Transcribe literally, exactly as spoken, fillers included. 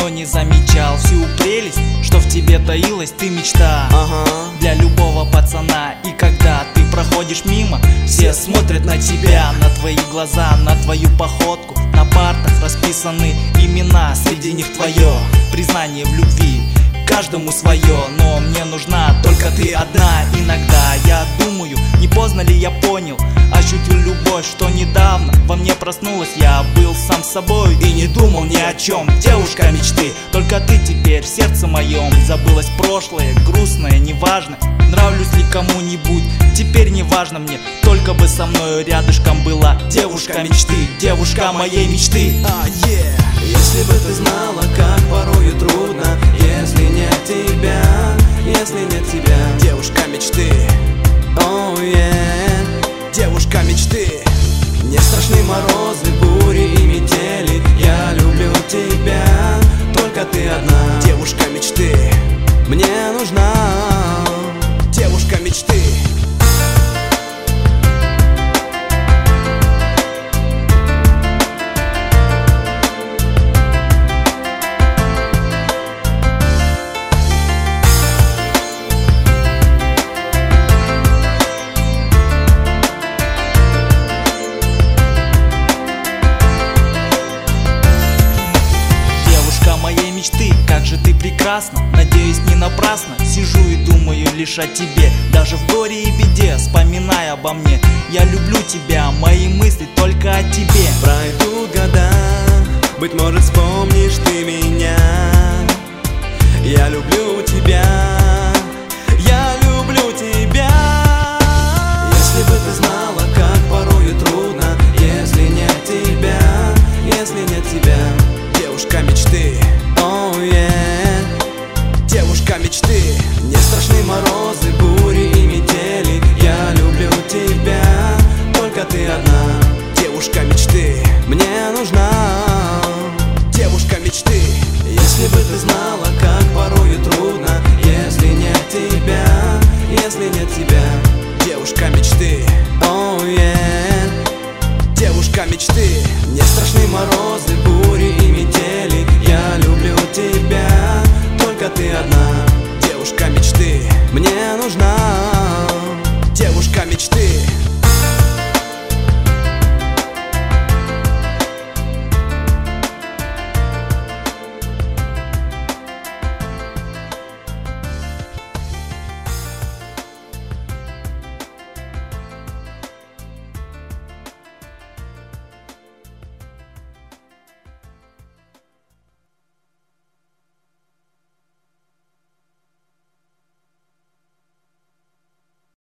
но не замечал всю прелесть, что в тебе таилась ты мечта. Ага. Для любого пацана. И когда ты проходишь мимо, все смотрят на тебя, на твои глаза, на твою походку. На партах расписаны имена, среди них твое признание в любви. Каждому свое, но мне нужна только ты одна. Иногда я думаю, не поздно ли я понял, ощутил любовь, что недавно во мне проснулась. Я был сам собой и не думал ни о чем. Девушка мечты, только ты теперь в сердце моем. Забылось прошлое, грустное, неважно, нравлюсь ли кому-нибудь, теперь не важно мне, только бы со мною рядышком была девушка мечты, девушка моей мечты. А, yeah. Если бы ты знала, как порою трудно, если нет тебя, если нет тебя, девушка мечты. Oh, yeah. Девушка мечты. Не страшны морозы, бури и метели, я люблю тебя, только ты одна, девушка мечты. Мне нужна девушка мечты. Мечты, как же ты прекрасна, надеюсь, не напрасно. Сижу и думаю лишь о тебе, даже в горе и беде, вспоминая обо мне. Я люблю тебя, мои мысли только о тебе. Пройдут года, быть может, вспомнишь ты меня. Я люблю тебя, я люблю тебя. Если бы ты знала, как порою трудно, если нет тебя, если нет тебя, девушка мечты. Oh, yeah. Девушка мечты. Не страшны морозы, бури и метели, я люблю тебя, только ты одна, девушка мечты. Мне нужна девушка мечты. Если бы ты знала, как порою трудно, если нет тебя, если нет тебя, девушка мечты. Oh, yeah. Девушка мечты. Не страшны морозы, бури и метели, я люблю тебя, только ты одна, девушка мечты. Мне нужна